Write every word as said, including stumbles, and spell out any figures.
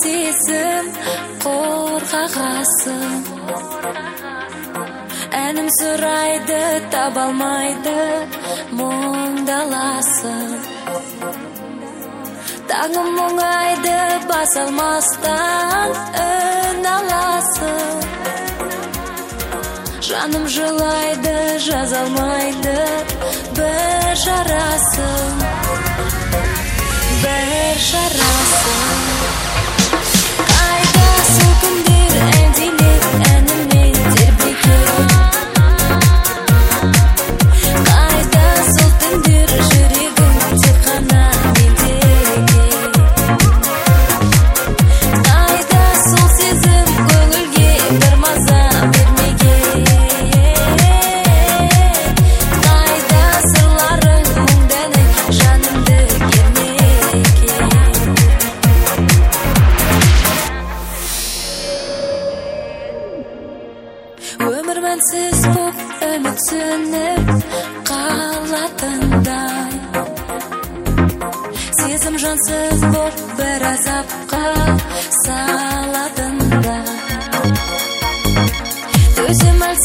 дейсің қорғағасың. Әнім сұрайды, таба алмайды, мұңдаласың. Таңым мұңайды, бас алмастан үн аласың. Жаным жылайды, жаза алмайды, бір жарасың, бір жарасың. Қайда сол күндер әдемі әнімен тербеген? Қайда сол түндер жүрегім тек қана мендеген? Қайда сол сезім көңілге бір маза бермеген? Қайда сырларың мұңданып жанымды кернеген? Өмір мәнсіз боп үміт сөніп қалатындай, сезім жансыз боп бір азапқа салатындай. Төзім